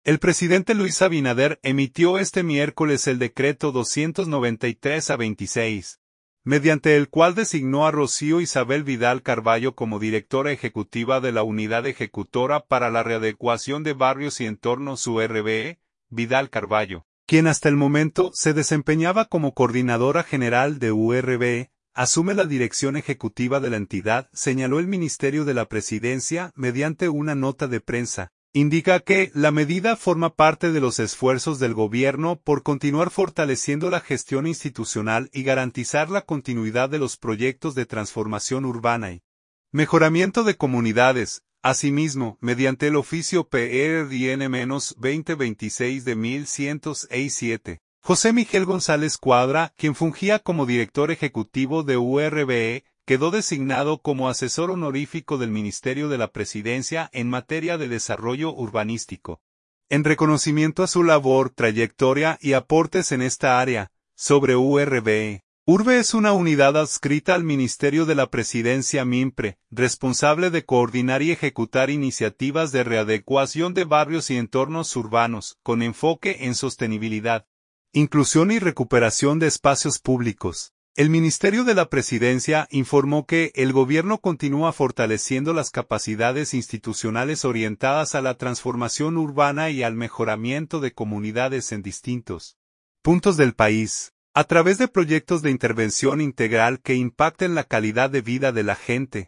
El presidente Luis Abinader emitió este miércoles el decreto 293/26, mediante el cual designó a Rocío Isabel Vidal Carvallo como directora ejecutiva de la Unidad Ejecutora para la Readecuación de Barrios y Entornos URBE, Vidal Carvallo, quien hasta el momento se desempeñaba como coordinadora general de URBE, asume la dirección ejecutiva de la entidad, señaló el Ministerio de la Presidencia mediante una nota de prensa. Indica que la medida forma parte de los esfuerzos del gobierno por continuar fortaleciendo la gestión institucional y garantizar la continuidad de los proyectos de transformación urbana y mejoramiento de comunidades. Asimismo, mediante el oficio PRDN-2026 de 1107, José Miguel González Cuadra, quien fungía como director ejecutivo de URBE, quedó designado como asesor honorífico del Ministerio de la Presidencia en materia de desarrollo urbanístico. En reconocimiento a su labor, trayectoria y aportes en esta área, sobre URBE. URBE es una unidad adscrita al Ministerio de la Presidencia MIMPRE, responsable de coordinar y ejecutar iniciativas de readecuación de barrios y entornos urbanos, con enfoque en sostenibilidad, inclusión y recuperación de espacios públicos. El Ministerio de la Presidencia informó que el gobierno continúa fortaleciendo las capacidades institucionales orientadas a la transformación urbana y al mejoramiento de comunidades en distintos puntos del país, a través de proyectos de intervención integral que impacten la calidad de vida de la gente,